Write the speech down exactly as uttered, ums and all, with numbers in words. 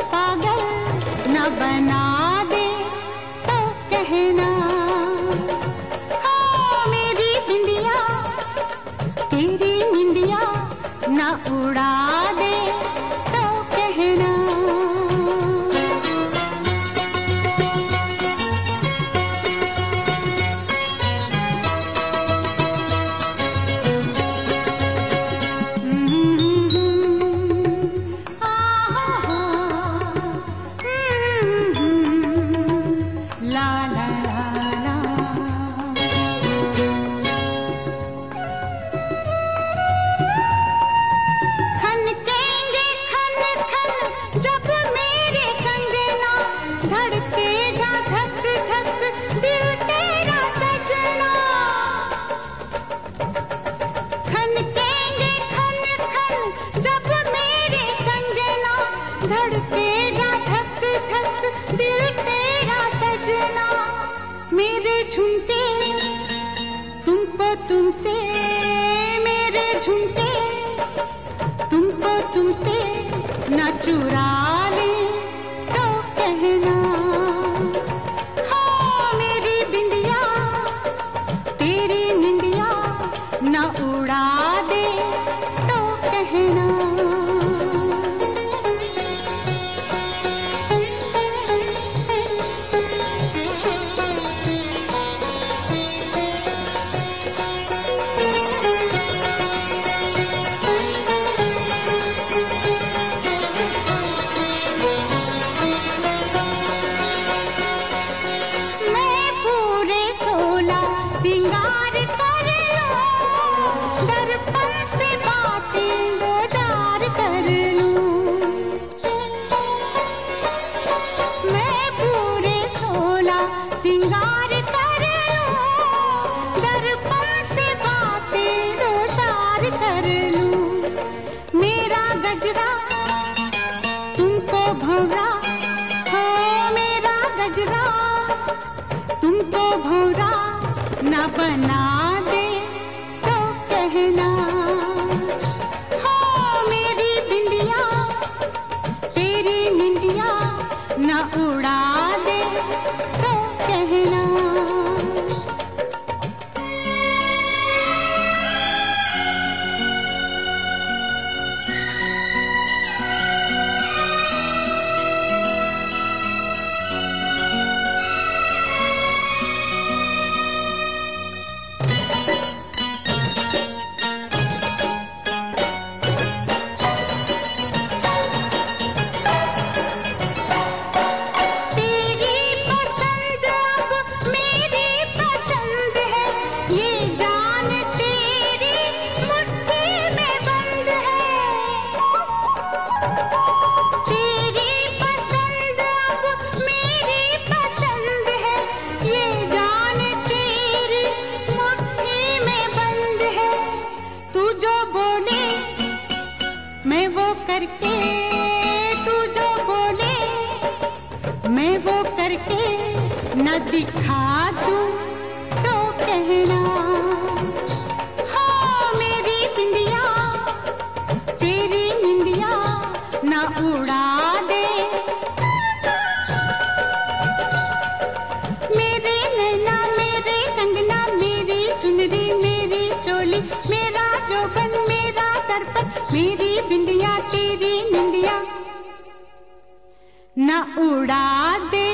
पागल न बना दे तो कहना। हाँ मेरी बिंदिया तेरी निंदिया न उड़ा दे तो कहना। मेरे झुमके तुमको तुमसे, मेरे झुमके तुमको तुमसे न चुरा ले तो कहना। हाँ मेरी बिंदिया तेरी निंदिया न उड़ा दे तो कहना। सिंगार कर लूं, दर्पण से बातें दो चार कर लूं। मैं पूरे सोला सिंगार कर लूं, दर्पण से बातें दो चार कर लूं। मेरा गजरा तुमको भंवरा, हो मेरा गजरा तुमको भंवरा न बना दे तो कहना। हाँ मेरी बिंदिया तेरी निंदिया न उड़ा दे तो कहना। मैं वो करके तू जो बोले मैं वो करके न दिखा दूं तो कहना। हाँ मेरी बिंदिया तेरी निंदिया न उड़ा दे। मेरे नैना मेरे कंगना मेरी चुनरी मेरी चोली मेरा जोबन मेरा दर्पण मेरी बिंदिया तेरी निंदिया न उड़ा दे।